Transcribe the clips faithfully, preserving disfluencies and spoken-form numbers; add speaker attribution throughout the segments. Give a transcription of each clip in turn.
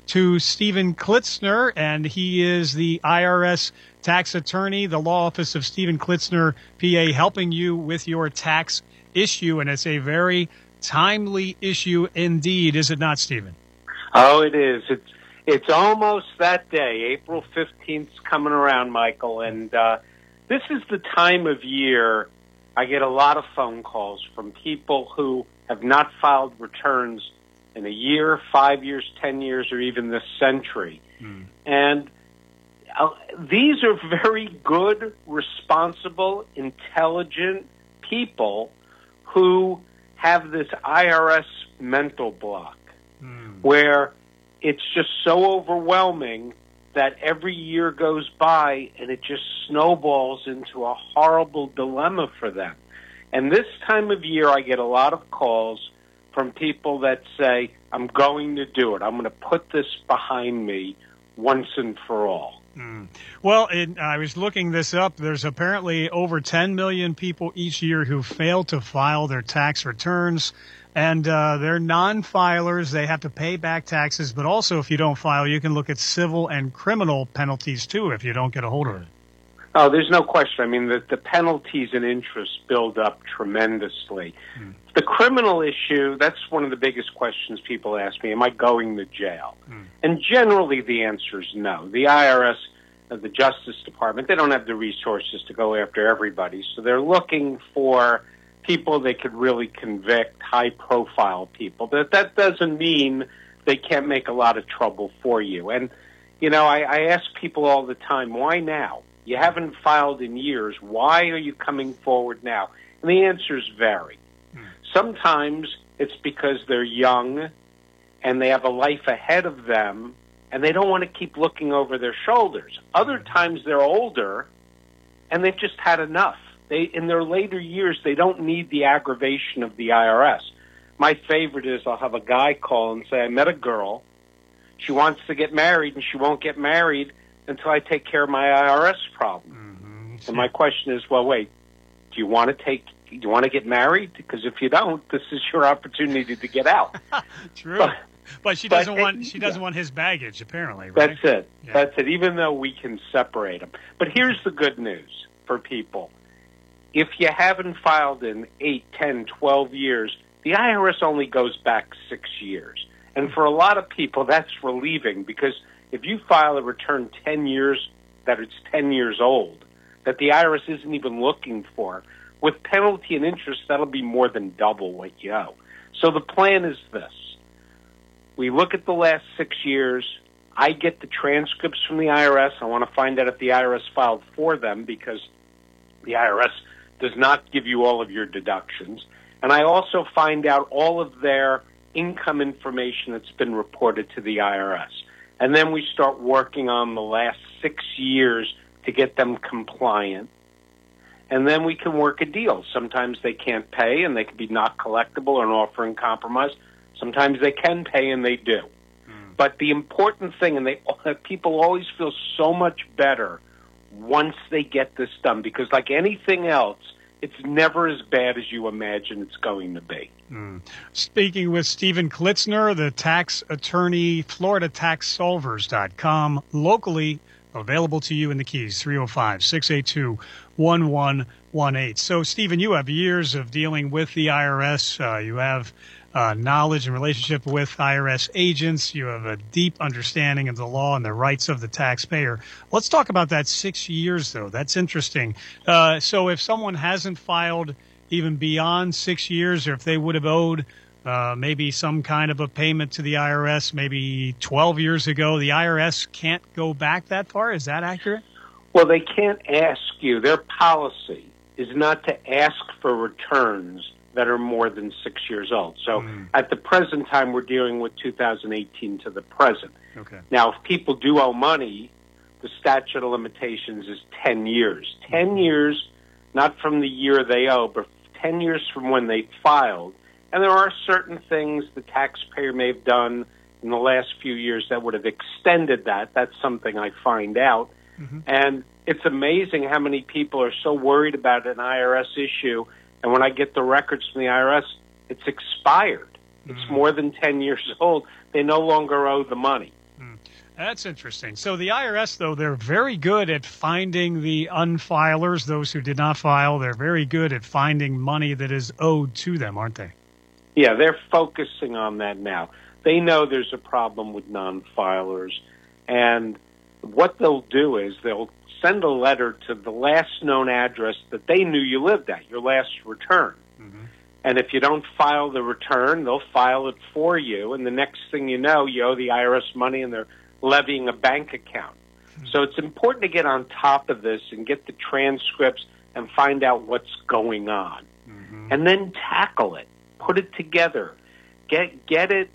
Speaker 1: to Stephen Klitzner, and he is the I R S tax attorney, the law office of Stephen Klitzner, P A, helping you with your tax issue. And it's a very timely issue indeed, is it not, Stephen?
Speaker 2: Oh, it is. It's it's almost that day. April fifteenth is coming around, Michael, and uh, this is the time of year I get a lot of phone calls from people who have not filed returns in a year, five years, ten years, or even this century. Mm. And uh, these are very good, responsible, intelligent people who have this I R S mental block mm. where it's just so overwhelming that every year goes by and it just snowballs into a horrible dilemma for them. And this time of year, I get a lot of calls from people that say, I'm going to do it. I'm going to put this behind me once and for all.
Speaker 1: Mm. Well, it, I was looking this up. There's apparently over ten million people each year who fail to file their tax returns. And uh, they're non-filers. They have to pay back taxes. But also, if you don't file, you can look at civil and criminal penalties, too, if you don't get a hold of it.
Speaker 2: Oh, there's no question. I mean, the, the penalties and interest build up tremendously. Mm. The criminal issue, that's one of the biggest questions people ask me. Am I going to jail? Mm. And generally the answer is no. The I R S, uh, the Justice Department, they don't have the resources to go after everybody. So they're looking for people they could really convict, high-profile people. But that doesn't mean they can't make a lot of trouble for you. And, you know, I, I ask people all the time, why now? You haven't filed in years. Why are you coming forward now? And the answers vary. Hmm. Sometimes it's because they're young and they have a life ahead of them and they don't want to keep looking over their shoulders. Other times they're older and they've just had enough. They, in their later years, they don't need the aggravation of the I R S. My favorite is I'll have a guy call and say, I met a girl. She wants to get married and she won't get married until I take care of my I R S problem. Mm-hmm. And my question is, well, wait, do you want to take, do you want to get married? Because if you don't, this is your opportunity to get out.
Speaker 1: True. But, but she doesn't but, want, she doesn't yeah. want his baggage, apparently, right?
Speaker 2: That's it. Yeah. That's it, even though we can separate them. But here's the good news for people. If you haven't filed in eight, ten, twelve years, the I R S only goes back six years. And for a lot of people, that's relieving because if you file a return ten years, that it's ten years old, that the I R S isn't even looking for, with penalty and interest, that'll be more than double what you owe. So the plan is this. We look at the last six years. I get the transcripts from the I R S. I want to find out if the I R S filed for them because the I R S does not give you all of your deductions. And I also find out all of their income information that's been reported to the I R S. And then we start working on the last six years to get them compliant. And then we can work a deal. Sometimes they can't pay and they can be not collectible or an offer in compromise. Sometimes they can pay and they do. Mm. But the important thing, and they people always feel so much better once they get this done, because like anything else, it's never as bad as you imagine it's going to be.
Speaker 1: Mm. Speaking with Stephen Klitzner, the tax attorney, Florida Tax Solvers dot com, locally available to you in the Keys, three oh five, six eight two, one one one eight. So, Stephen, you have years of dealing with the I R S. Uh, you have uh, knowledge and relationship with I R S agents. You have a deep understanding of the law and the rights of the taxpayer. Let's talk about that six years, though. That's interesting. Uh, so if someone hasn't filed even beyond six years, or if they would have owed uh, maybe some kind of a payment to the I R S maybe twelve years ago, the I R S can't go back that far? Is that accurate?
Speaker 2: Well, they can't ask you. Their policy is not to ask for returns that are more than six years old. So mm. at the present time, we're dealing with two thousand eighteen to the present. Okay. Now, if people do owe money, the statute of limitations is ten years. ten mm-hmm. years, not from the year they owe, but ten years from when they filed. And there are certain things the taxpayer may have done in the last few years that would have extended that. That's something I find out. Mm-hmm. And it's amazing how many people are so worried about an I R S issue, and when I get the records from the I R S, it's expired. Mm-hmm. It's more than ten years old. They no longer owe the money. Mm-hmm.
Speaker 1: That's interesting. So the I R S, though, they're very good at finding the unfilers, those who did not file. They're very good at finding money that is owed to them, aren't they?
Speaker 2: Yeah, they're focusing on that now. They know there's a problem with non-filers, and what they'll do is they'll send a letter to the last known address that they knew you lived at, your last return. Mm-hmm. And if you don't file the return, they'll file it for you, and the next thing you know, you owe the I R S money and they're levying a bank account. Mm-hmm. So it's important to get on top of this and get the transcripts and find out what's going on. Mm-hmm. And then tackle it. Put it together. Get get it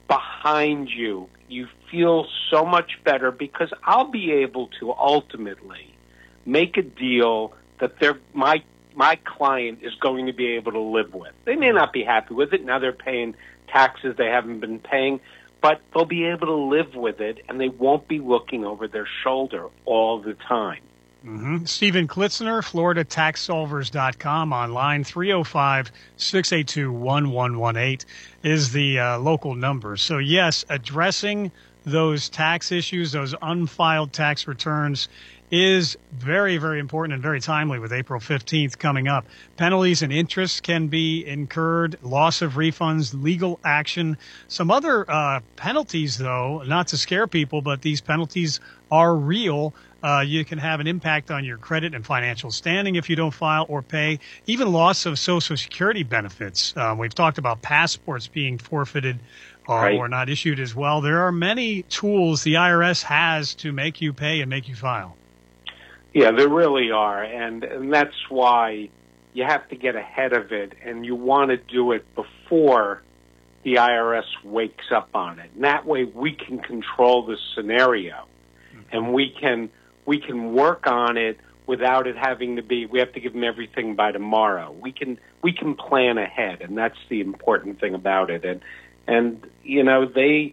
Speaker 2: behind you. You feel so much better because I'll be able to ultimately make a deal that they're, my my client is going to be able to live with. They may not be happy with it. Now they're paying taxes they haven't been paying, but they'll be able to live with it, and they won't be looking over their shoulder all the time.
Speaker 1: Mm-hmm. Stephen Klitzner, Florida Tax Solvers dot com, online three oh five, six eight two, one one one eight is the uh, local number. So, yes, addressing those tax issues, those unfiled tax returns, is very, very important and very timely with April fifteenth coming up. Penalties and interest can be incurred, loss of refunds, legal action. Some other uh, penalties, though, not to scare people, but these penalties are real. Uh, you can have an impact on your credit and financial standing if you don't file or pay, even loss of Social Security benefits. Um, we've talked about passports being forfeited uh, right. or not issued as well. There are many tools the I R S has to make you pay and make you file.
Speaker 2: Yeah, there really are, and, and that's why you have to get ahead of it, and you want to do it before the I R S wakes up on it. And that way we can control the scenario, mm-hmm. and we can we can work on it without it having to be, we have to give them everything by tomorrow. We can we can plan ahead, and that's the important thing about it. And, and you know, they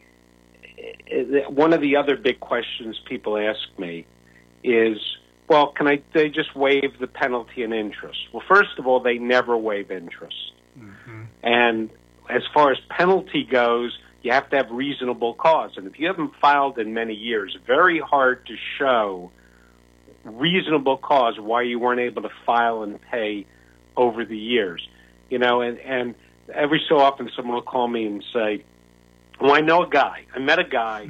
Speaker 2: one of the other big questions people ask me is, well, can I they just waive the penalty and interest? Well, first of all, they never waive interest. Mm-hmm. And as far as penalty goes, you have to have reasonable cause. And if you haven't filed in many years, very hard to show reasonable cause why you weren't able to file and pay over the years. You know, and, and every so often someone will call me and say, well, I know a guy. I met a guy,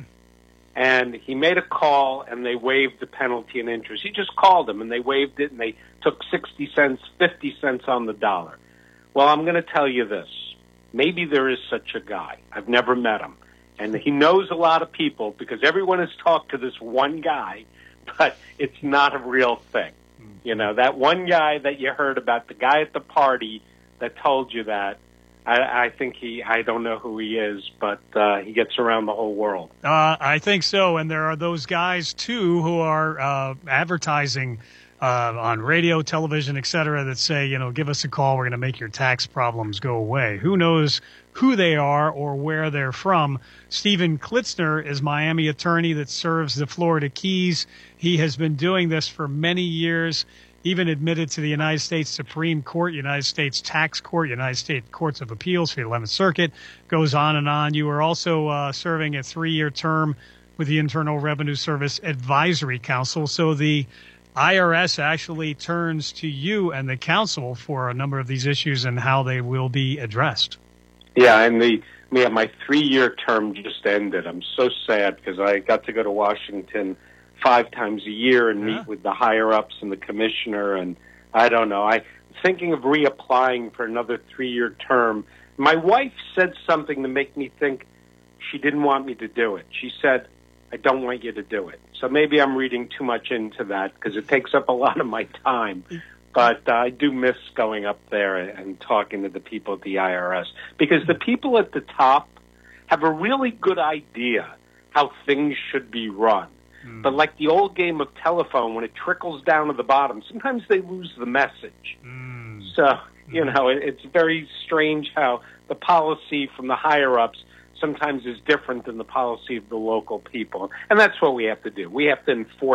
Speaker 2: and he made a call, and they waived the penalty and interest. He just called them, and they waived it, and they took sixty cents, fifty cents on the dollar. Well, I'm going to tell you this. Maybe there is such a guy. I've never met him. And he knows a lot of people because everyone has talked to this one guy, but it's not a real thing. You know, that one guy that you heard about, the guy at the party that told you that, I, I think he, I don't know who he is, but uh, he gets around the whole world.
Speaker 1: Uh, I think so. And there are those guys, too, who are uh, advertising uh, on radio, television, et cetera, that say, you know, give us a call. We're going to make your tax problems go away. Who knows who they are or where they're from? Stephen Klitzner is Miami attorney that serves the Florida Keys. He has been doing this for many years, even admitted to the United States Supreme Court, United States Tax Court, United States Courts of Appeals for the eleventh Circuit, goes on and on. You are also uh, serving a three-year term with the Internal Revenue Service Advisory Council. So the I R S actually turns to you and the council for a number of these issues and how they will be addressed.
Speaker 2: Yeah, and the yeah, my three-year term just ended. I'm so sad because I got to go to Washington five times a year and meet yeah. with the higher-ups and the commissioner, and I don't know. I'm thinking of reapplying for another three-year term. My wife said something to make me think she didn't want me to do it. She said, I don't want you to do it. So maybe I'm reading too much into that because it takes up a lot of my time. But uh, I do miss going up there and talking to the people at the I R S because the people at the top have a really good idea how things should be run. Mm. But like the old game of telephone, when it trickles down to the bottom, sometimes they lose the message. Mm. So, you know, it, it's very strange how the policy from the higher-ups sometimes is different than the policy of the local people. And that's what we have to do. We have to enforce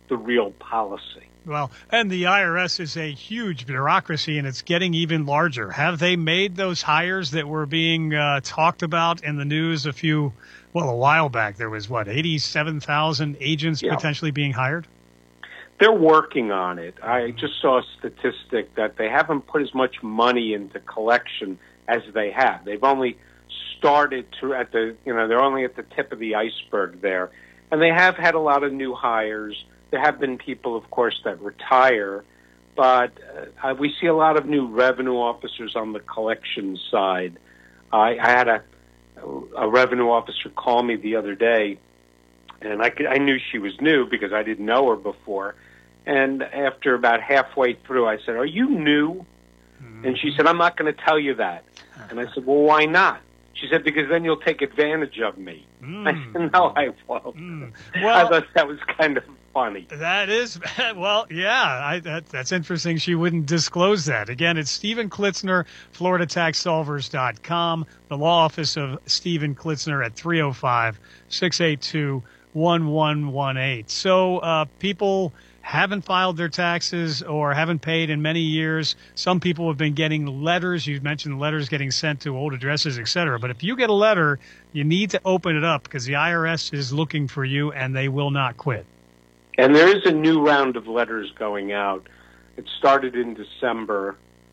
Speaker 2: the real policy.
Speaker 1: Well, and the I R S is a huge bureaucracy, and it's getting even larger. Have they made those hires that were being uh, talked about in the news a few, well, a while back? There was, what, eighty-seven thousand agents yeah. potentially being hired?
Speaker 2: They're working on it. I just saw a statistic that they haven't put as much money into collection as they have. They've only started to at the, you know, they're only at the tip of the iceberg there. And they have had a lot of new hires. There have been people, of course, that retire, but uh, we see a lot of new revenue officers on the collection side. I, I had a, a revenue officer call me the other day, and I, could, I knew she was new because I didn't know her before. And after about halfway through, I said, "Are you new?" Mm-hmm. And she said, "I'm not going to tell you that." And I said, "Well, why not?" She said, "Because then you'll take advantage of me." Mm. I said, "No, I won't." Mm. Well, I thought that was kind of funny.
Speaker 1: That is, well, yeah, I, that, that's interesting. She wouldn't disclose that. Again, it's Stephen Klitzner, Florida Tax Solvers dot com, the law office of Stephen Klitzner at three oh five, six eight two, one one one eight. So uh, people haven't filed their taxes or haven't paid in many years. Some people have been getting letters. You mentioned letters getting sent to old addresses, et cetera. But if you get a letter, you need to open it up because the I R S is looking for you and they will not quit.
Speaker 2: And there is a new round of letters going out. It started in December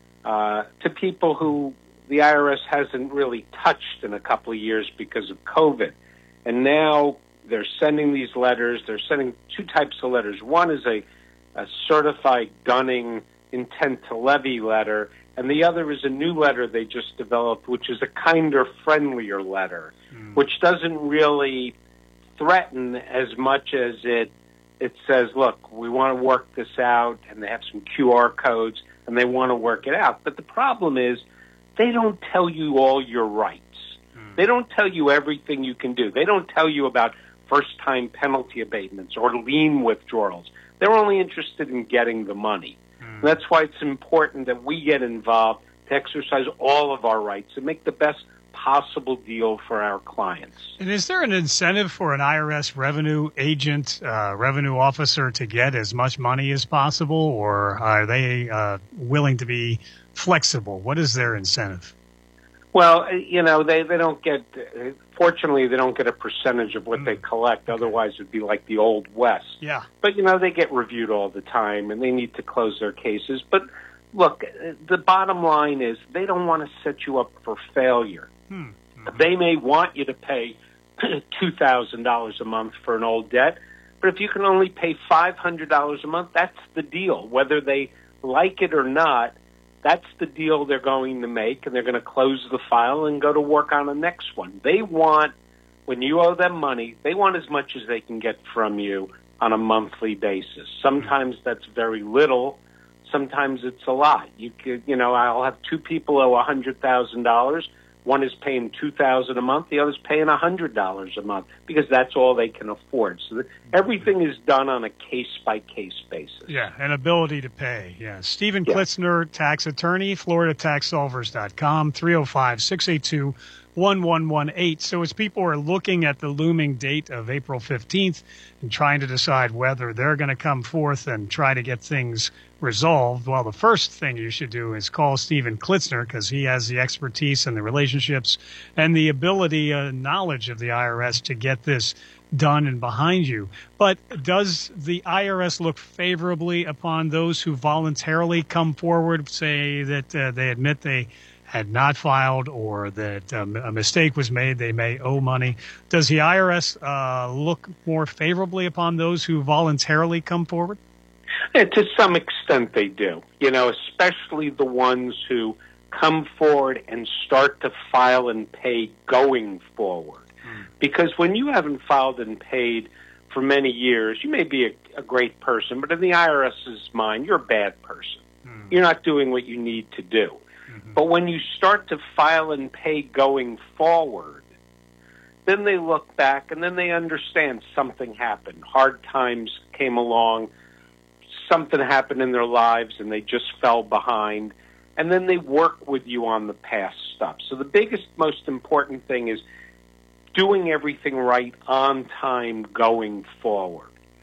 Speaker 2: uh, to people who the I R S hasn't really touched in a couple of years because of COVID. And now they're sending these letters. They're sending two types of letters. One is a, a certified Dunning intent to levy letter, and the other is a new letter they just developed, which is a kinder, friendlier letter, mm. which doesn't really threaten as much as it it says, look, we want to work this out, and they have some Q R codes, and they want to work it out. But the problem is they don't tell you all your rights. Mm. They don't tell you everything you can do. They don't tell you about first-time penalty abatements or lien withdrawals. They're only interested in getting the money. Mm. That's why it's important that we get involved to exercise all of our rights and make the best possible deal for our clients.
Speaker 1: And is there an incentive for an I R S revenue agent, uh, revenue officer to get as much money as possible, or are they uh, willing to be flexible? What is their incentive?
Speaker 2: Well, you know, they, they don't get, fortunately, they don't get a percentage of what mm. they collect. Otherwise, it would be like the Old West.
Speaker 1: Yeah.
Speaker 2: But, you know, they get reviewed all the time, and they need to close their cases. But, look, the bottom line is they don't want to set you up for failure. Hmm. Mm-hmm. They may want you to pay two thousand dollars a month for an old debt, but if you can only pay five hundred dollars a month, that's the deal. Whether they like it or not, that's the deal they're going to make, and they're going to close the file and go to work on the next one. They want, when you owe them money, they want as much as they can get from you on a monthly basis. Sometimes that's very little. Sometimes it's a lot. You could, you know, I'll have two people owe one hundred thousand dollars. One is paying two thousand dollars a month. The other's paying one hundred dollars a month because that's all they can afford. So everything is done on a case-by-case basis.
Speaker 1: Yeah, an ability to pay. Yeah. Stephen
Speaker 2: yeah.
Speaker 1: Klitzner, tax attorney, Florida Tax Solvers dot com, three oh five, six eight two, one one one eight. So as people are looking at the looming date of April fifteenth and trying to decide whether they're going to come forth and try to get things resolved, well, the first thing you should do is call Stephen Klitzner because he has the expertise and the relationships and the ability and uh, knowledge of the I R S to get this done and behind you. But does the I R S look favorably upon those who voluntarily come forward, say that uh, they admit they had not filed or that um, a mistake was made, they may owe money? Does the I R S uh, look more favorably upon those who voluntarily come forward?
Speaker 2: And to some extent they do, you know, especially the ones who come forward and start to file and pay going forward. Mm. Because when you haven't filed and paid for many years, you may be a, a great person, but in the IRS's mind, you're a bad person. Mm. You're not doing what you need to do. Mm-hmm. But when you start to file and pay going forward, then they look back and then they understand something happened. Hard times came along. Something happened in their lives and they just fell behind, and then they work with you on the past stuff. So the biggest, most important thing is doing everything right on time going forward.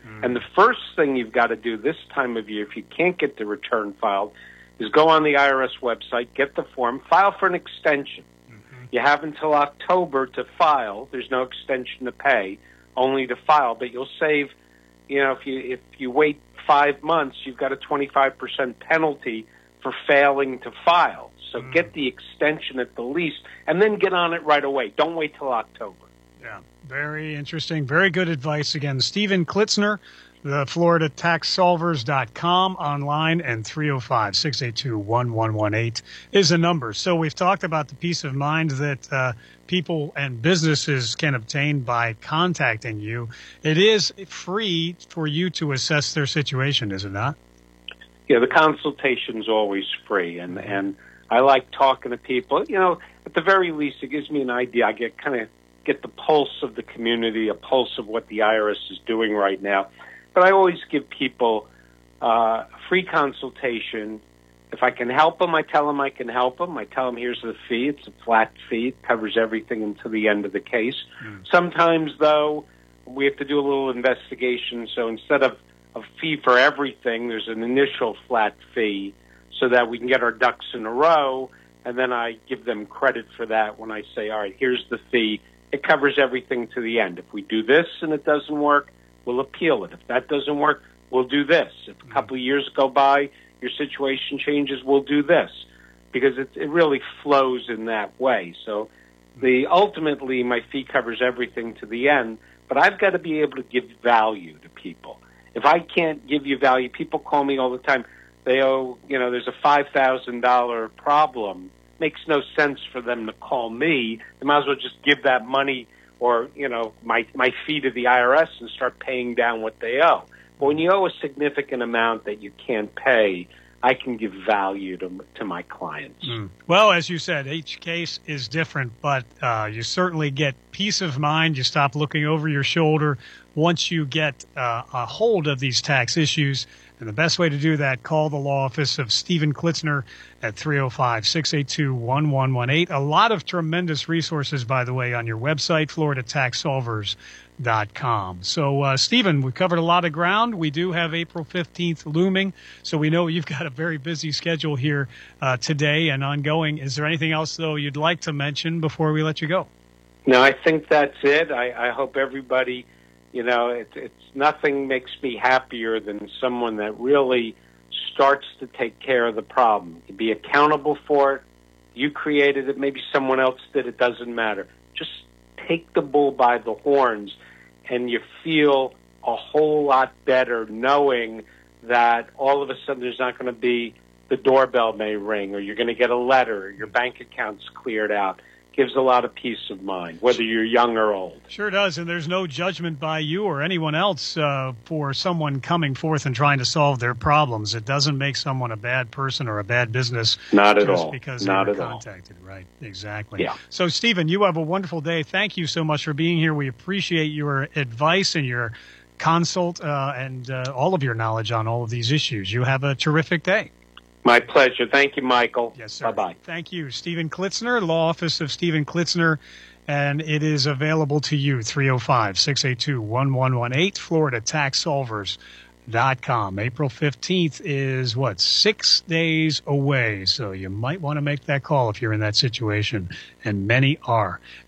Speaker 2: Mm. And the first thing you've got to do this time of year, if you can't get the return filed, is go on the I R S website, get the form, file for an extension. Mm-hmm. You have until October to file. There's no extension to pay, only to file. But you'll save, you know, if you if you wait five months, you've got a twenty-five percent penalty for failing to file. So mm. get the extension at the least, and then get on it right away. Don't wait till October.
Speaker 1: Yeah, very interesting. Very good advice. Again, Stephen Klitzner, the Florida Tax Solvers dot com online, and three oh five, six eight two, one one one eight is the number. So we've talked about the peace of mind that uh, people and businesses can obtain by contacting you. It is free for you to assess their situation, is it not?
Speaker 2: Yeah, the consultation's always free, and, and I like talking to people. You know, at the very least, it gives me an idea. I get kind of get the pulse of the community, a pulse of what the I R S is doing right now. But I always give people uh, a free consultation. If I can help them, I tell them I can help them. I tell them here's the fee. It's a flat fee. It covers everything until the end of the case. Mm. Sometimes, though, we have to do a little investigation. So instead of a fee for everything, there's an initial flat fee so that we can get our ducks in a row. And then I give them credit for that when I say, all right, here's the fee. It covers everything to the end. If we do this and it doesn't work, we'll appeal it. If that doesn't work, we'll do this. If a couple of years go by, your situation changes, we'll do this. Because it, it really flows in that way. So the ultimately, my fee covers everything to the end, but I've got to be able to give value to people. If I can't give you value, people call me all the time. They owe, you know, there's a five thousand dollars problem. Makes no sense for them to call me. They might as well just give that money or, you know, my, my fee to the I R S and start paying down what they owe. But when you owe a significant amount that you can't pay, I can give value to to my clients.
Speaker 1: Mm. Well, as you said, each case is different, but uh, you certainly get peace of mind. You stop looking over your shoulder once you get uh, a hold of these tax issues. And the best way to do that, call the law office of Stephen Klitzner at three oh five, six eight two, one one one eight. A lot of tremendous resources, by the way, on your website, Florida Tax Solvers dot com. So, uh, Stephen, we've covered a lot of ground. We do have April fifteenth looming, so we know you've got a very busy schedule here uh, today and ongoing. Is there anything else, though, you'd like to mention before we let you go?
Speaker 2: No, I think that's it. I, I hope everybody... You know, it, it's nothing makes me happier than someone that really starts to take care of the problem. You be accountable for it. You created it. Maybe someone else did. It doesn't matter. Just take the bull by the horns, and you feel a whole lot better knowing that all of a sudden there's not going to be the doorbell may ring, or you're going to get a letter, or your bank account's cleared out. Gives a lot of peace of mind, whether you're young or old.
Speaker 1: Sure does, and there's no judgment by you or anyone else uh, for someone coming forth and trying to solve their problems. It doesn't make someone a bad person or a bad business.
Speaker 2: Not at
Speaker 1: just
Speaker 2: all.
Speaker 1: Because
Speaker 2: Not
Speaker 1: they were
Speaker 2: at
Speaker 1: contacted.
Speaker 2: all.
Speaker 1: Right, exactly.
Speaker 2: Yeah.
Speaker 1: So, Stephen, you have a wonderful day. Thank you so much for being here. We appreciate your advice and your consult uh, and uh, all of your knowledge on all of these issues. You have a terrific day.
Speaker 2: My pleasure. Thank you, Michael.
Speaker 1: Yes, sir.
Speaker 2: Bye-bye.
Speaker 1: Thank you. Stephen Klitzner, Law Office of Stephen Klitzner, and it is available to you, three oh five, six eight two, one one one eight, Florida Tax Solvers dot com. April fifteenth is, what, six days away, so you might want to make that call if you're in that situation, and many are.